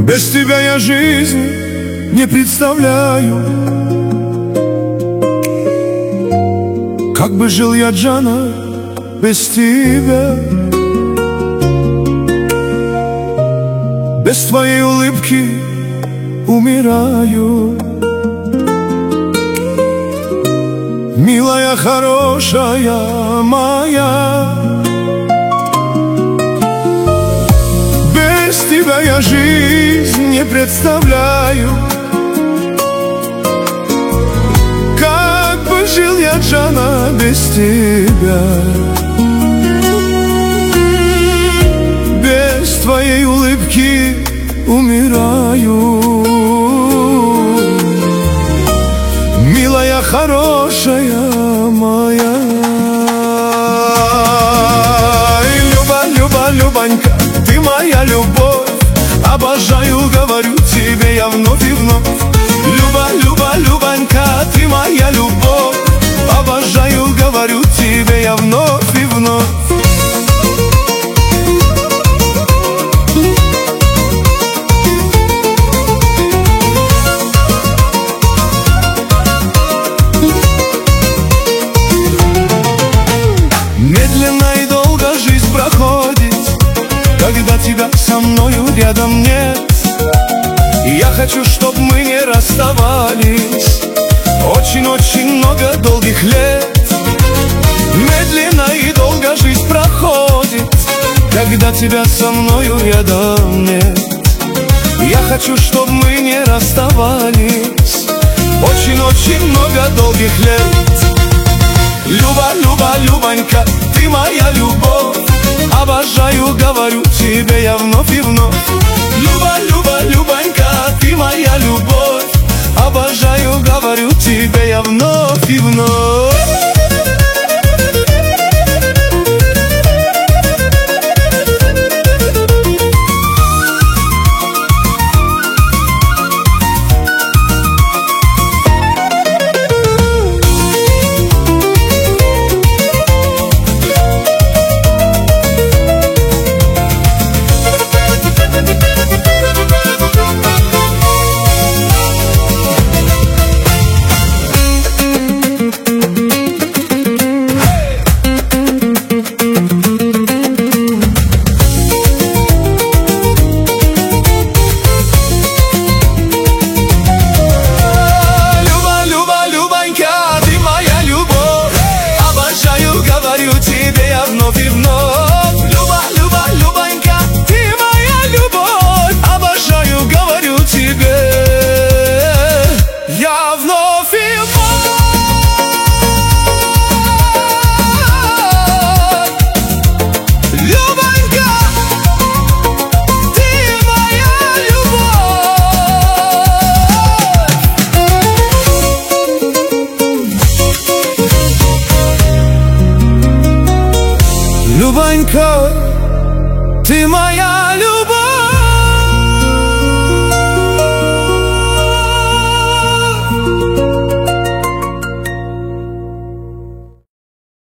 Без тебя я жизнь не представляю. Как бы жил я, Джана, без тебя? Без твоей улыбки умираю. Милая, хорошая моя, без тебя я жизнь не представляю. Как бы жил я, Джана, без тебя? Без твоей улыбки умираю. Милая, хорошая моя. Люба, Любонька, ты моя любовь. Обожаю, говорю тебе я вновь и вновь. Люба, Любонька, ты моя любовь. Обожаю, говорю тебе я вновь и вновь. Медленно и долго жизнь проходит, когда тебя со мною рядом нет. Я хочу, чтоб мы не расставались очень-очень много долгих лет. Медленно и долго жизнь проходит, когда тебя со мною рядом нет. Я хочу, чтоб мы не расставались очень-очень много долгих лет. Люба, Любонька, ты моя любовь. Обожаю, говорю тебе я вновь и вновь. Люба, Любонька, ты моя любовь. Обожаю, говорю тебе я вновь и вновь. Говорю тебе я вновь и вновь. Люба, Любонька, ты моя любовь. Обожаю, говорю тебе я вновь и вновь. Любонька, ты моя любовь. Любонька, ты моя любовь.